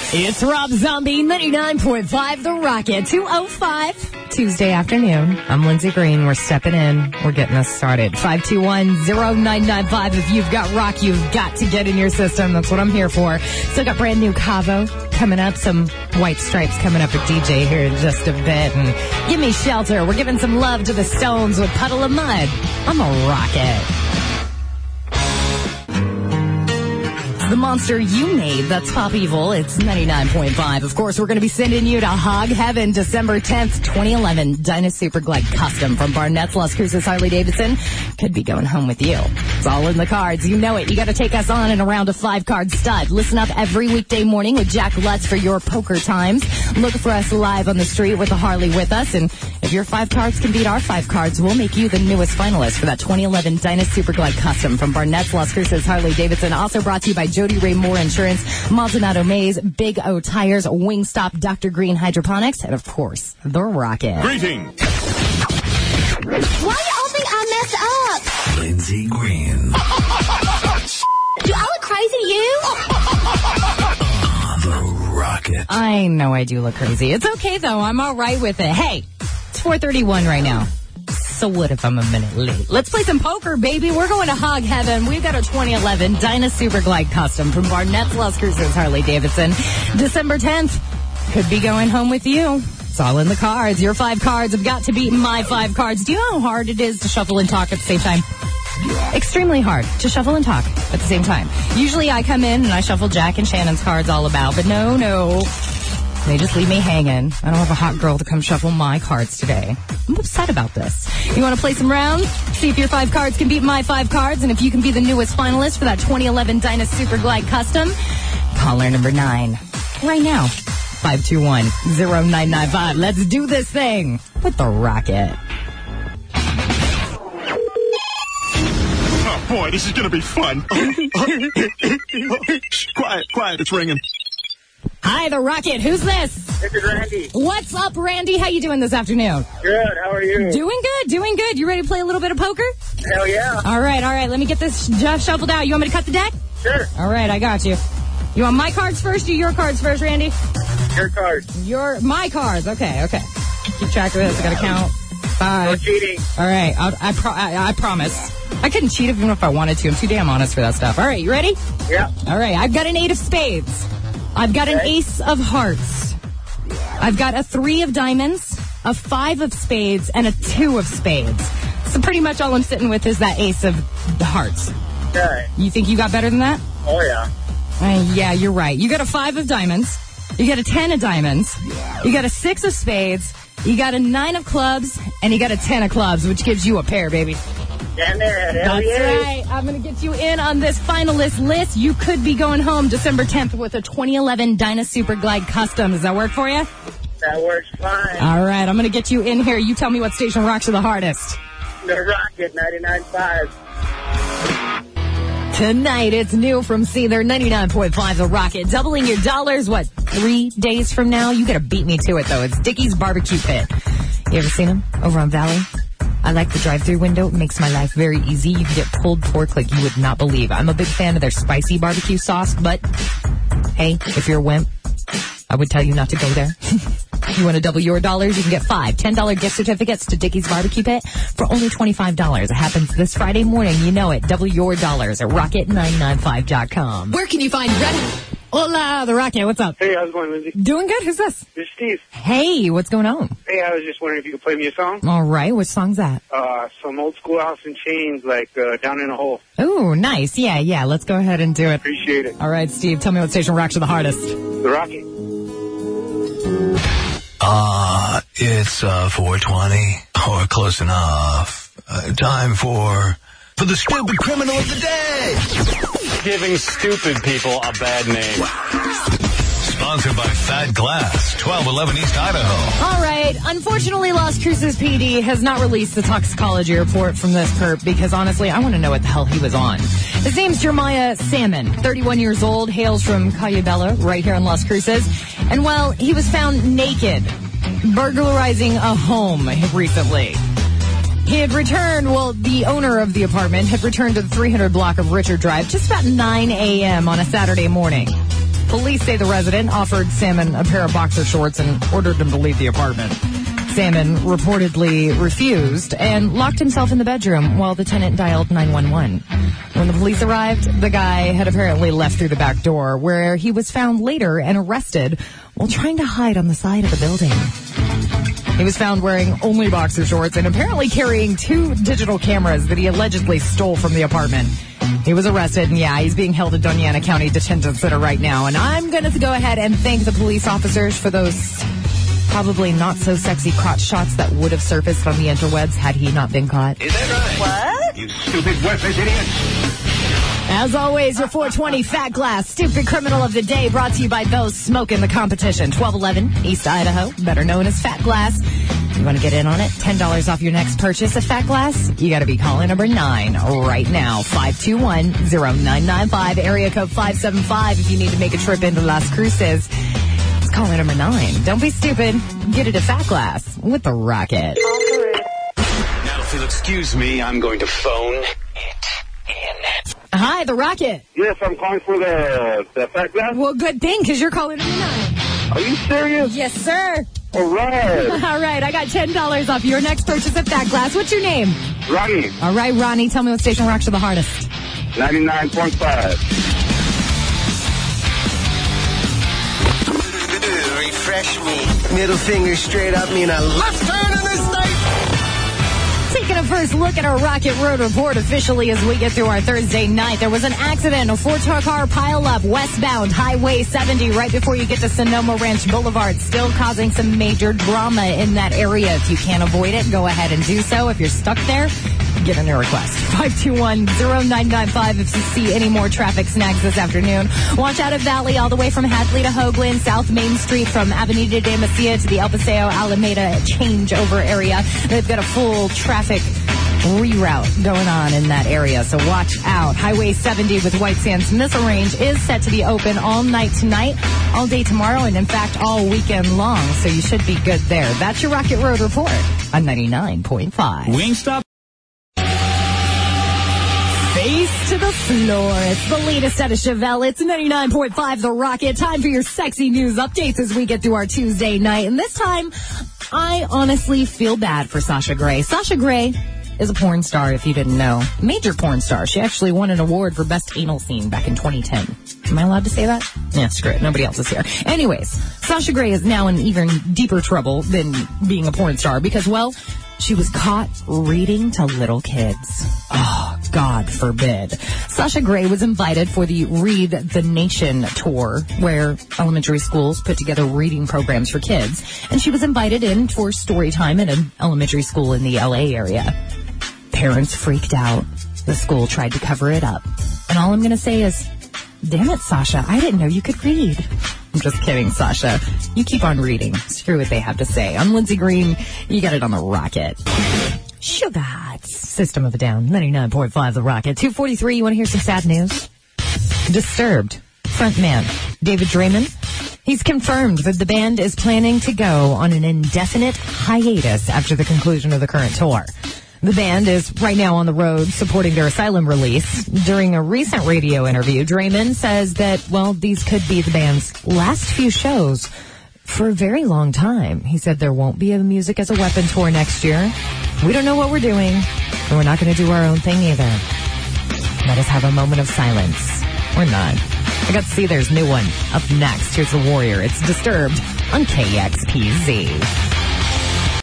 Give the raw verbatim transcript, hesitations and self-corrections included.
It's Rob Zombie, ninety-nine point five The Rocket, two oh five, Tuesday afternoon. I'm Lindsay Green. We're stepping in. We're getting us started. five two one, oh nine nine five. If you've got rock, you've got to get in your system. That's what I'm here for. Still got brand new Cavo coming up. Some White Stripes coming up with D J here in just a bit. And Give Me Shelter. We're giving some love to the Stones with Puddle of Mud. I'm a rocket. The monster you made, that's Pop Evil. It's ninety-nine point five. Of course, we're going to be sending you to Hog Heaven December tenth, twenty eleven. Dyna Super Glide Custom from Barnett's Las Cruces Harley Davidson. Could be going home with you. It's all in the cards. You know it. You got to take us on in a round of five-card stud. Listen up every weekday morning with Jack Lutz for your poker times. Look for us live on the street with a Harley with us. And if your five cards can beat our five cards, we'll make you the newest finalist for that twenty eleven Dyna Super Glide Custom from Barnett's Las Cruces Harley Davidson. Also brought to you by Jody Ray Moore Insurance, Maldonado Maze, Big O Tires, Wingstop, Doctor Green Hydroponics, and of course, The Rocket. Greetings. Why do y'all think I messed up? Lindsay Green. Do I look crazy to you? The Rocket. I know I do look crazy. It's okay, though. I'm all right with it. Hey, it's four thirty-one right now. So what if I'm a minute late? Let's play some poker, baby. We're going to Hog Heaven. We've got a twenty eleven Dyna Super Glide Custom from Barnett's Las Cruces Harley Davidson. December tenth. Could be going home with you. It's all in the cards. Your five cards have got to beat my five cards. Do you know how hard it is to shuffle and talk at the same time? Extremely hard to shuffle and talk at the same time. Usually I come in and I shuffle Jack and Shannon's cards all about, but no, no. They just leave me hanging. I don't have a hot girl to come shuffle my cards today. I'm upset about this. You want to play some rounds? See if your five cards can beat my five cards, and if you can be the newest finalist for that twenty eleven Dyna Super Glide Custom, caller number nine. Right now. five two one, oh nine nine five. Let's do this thing with The Rocket. Oh, boy, this is going to be fun. Shh, quiet, quiet, it's ringing. Hi, The Rocket. Who's this? This is Randy. What's up, Randy? How you doing this afternoon? Good. How are you? Doing good, doing good. You ready to play a little bit of poker? Hell yeah. All right, all right. Let me get this sh- shuffled out. You want me to cut the deck? Sure. All right, I got you. You want my cards first or your cards first, Randy? Your card. Your my cards. Okay, okay. Keep track of this. I gotta count. Five. No cheating. All right, I'll, I, pro- I I promise. I couldn't cheat even if I wanted to. I'm too damn honest for that stuff. All right, you ready? Yeah. All right, I've got an eight of spades. I've got an Okay. ace of hearts. I've got a three of diamonds, a five of spades, and a two of spades. So pretty much all I'm sitting with is that ace of the hearts. Okay. You think you got better than that? Oh yeah. Uh, yeah, you're right. You got a five of diamonds. You got a ten of diamonds. You got a six of spades. You got a nine of clubs. And you got a ten of clubs, which gives you a pair, baby. Damn there. Hell That's yeah. right. I'm going to get you in on this finalist list. You could be going home December tenth with a twenty eleven Dyna Super Glide Custom. Does that work for you? That works fine. All right. I'm going to get you in here. You tell me what station rocks you the hardest. The Rocket ninety-nine point five. Tonight, it's new from Seether, ninety-nine point five The Rocket. Doubling your dollars, what, three days from now? You got to beat me to it, though. It's Dickie's Barbecue Pit. You ever seen him over on Valley? I like the drive-through window. It makes my life very easy. You can get pulled pork like you would not believe. I'm a big fan of their spicy barbecue sauce, but hey, if you're a wimp, I would tell you not to go there. You want to double your dollars? You can get five ten dollars gift certificates to Dickie's Barbecue Pit for only twenty-five dollars. It happens this Friday morning. You know it. Double your dollars at rocket nine nine five dot com. Where can you find Reddit? Hola, The Rocket. What's up? Hey, how's it going, Lindsay? Doing good. Who's this? This is Steve. Hey, what's going on? Hey, I was just wondering if you could play me a song. All right. Which song's that? Uh, some old school Alice in Chains, like uh, Down in a Hole. Ooh, nice. Yeah, yeah. Let's go ahead and do it. Appreciate it. All right, Steve. Tell me what station rocks you the hardest. The Rocket. Uh, it's uh, four twenty, or close enough. Uh, time for, for the stupid criminal of the day. Giving stupid people a bad name. Sponsored by Fat Glass, twelve eleven East Idaho. All right. Unfortunately, Las Cruces P D has not released the toxicology report from this perp because, honestly, I want to know what the hell he was on. His name's Jeremiah Salmon, thirty-one years old, hails from Calle Bella, right here in Las Cruces. And, well, he was found naked, burglarizing a home recently. He had returned, well, the owner of the apartment had returned to the three hundred block of Richard Drive just about nine a.m. on a Saturday morning. Police say the resident offered Salmon a pair of boxer shorts and ordered him to leave the apartment. Salmon reportedly refused and locked himself in the bedroom while the tenant dialed nine one one. When the police arrived, the guy had apparently left through the back door, where he was found later and arrested while trying to hide on the side of the building. He was found wearing only boxer shorts and apparently carrying two digital cameras that he allegedly stole from the apartment. He was arrested, and yeah, he's being held at Doña Ana County Detention Center right now. And I'm going to go ahead and thank the police officers for those probably not so sexy crotch shots that would have surfaced on the interwebs had he not been caught. Is that right? What? You stupid, worthless idiots. As always, your four twenty Fat Glass Stupid Criminal of the Day, brought to you by those smoking the competition. twelve eleven East Idaho, better known as Fat Glass. You want to get in on it? ten dollars off your next purchase of Fat Glass? You got to be calling number nine right now. five two one, zero nine nine five, area code five seven five if you need to make a trip into Las Cruces. It's calling number nine. Don't be stupid. Get it at Fat Glass with the Rocket. Now, if you'll excuse me, I'm going to phone it in. Hi, the Rocket. Yes, I'm calling for the, the Fat Glass. Well, good thing, because you're calling number nine. Are you serious? Yes, sir. All right. All right, I got ten dollars off your next purchase of Fat Glass. What's your name? Ronnie, All right, Ronnie, tell me what station rocks you the hardest. ninety-nine point five. Refresh me. Middle finger straight up, mean a left turn in this night. Taking a first look at our Rocket Road Report officially as we get through our Thursday night. There was an accident, a four-car pileup westbound Highway seventy right before you get to Sonoma Ranch Boulevard, still causing some major drama in that area. If you can't avoid it, go ahead and do so. If you're stuck there, get in your request. five two one, zero nine nine five if you see any more traffic snags this afternoon. Watch out at Valley all the way from Hadley to Hoagland, South Main Street from Avenida de Macia to the El Paseo Alameda changeover area. They've got a full traffic reroute going on in that area, so watch out. Highway seventy with White Sands Missile Range is set to be open all night tonight, all day tomorrow, and in fact all weekend long, so you should be good there. That's your Rocket Road Report on ninety-nine point five. Wingstop. Face to the floor. It's the latest out of Chevelle. It's ninety-nine point five The Rocket. Time for your sexy news updates as we get through our Tuesday night. And this time, I honestly feel bad for Sasha Grey. Sasha Grey is a porn star, if you didn't know. Major porn star. She actually won an award for Best Anal Scene back in twenty ten. Am I allowed to say that? Yeah, screw it. Nobody else is here. Anyways, Sasha Grey is now in even deeper trouble than being a porn star because, well, she was caught reading to little kids. Oh, God forbid. Sasha Grey was invited for the Read the Nation tour, where elementary schools put together reading programs for kids. And she was invited in for story time at an elementary school in the L A area. Parents freaked out. The school tried to cover it up. And all I'm going to say is, damn it, Sasha, I didn't know you could read. I'm just kidding, Sasha. You keep on reading. Screw what they have to say. I'm Lindsay Green. You got it on the Rocket. Sugar. System of a Down. ninety-nine point five The Rocket. two forty-three. You want to hear some sad news? Disturbed. Frontman David Draymond. He's confirmed that the band is planning to go on an indefinite hiatus after the conclusion of the current tour. The band is right now on the road supporting their Asylum release. During a recent radio interview, Draymond says that, well, these could be the band's last few shows for a very long time. He said there won't be a Music as a Weapon tour next year. We don't know what we're doing, and we're not going to do our own thing either. Let us have a moment of silence. Or not. I got to see there's a new one up next. Here's The Warrior. It's Disturbed on K X P Z.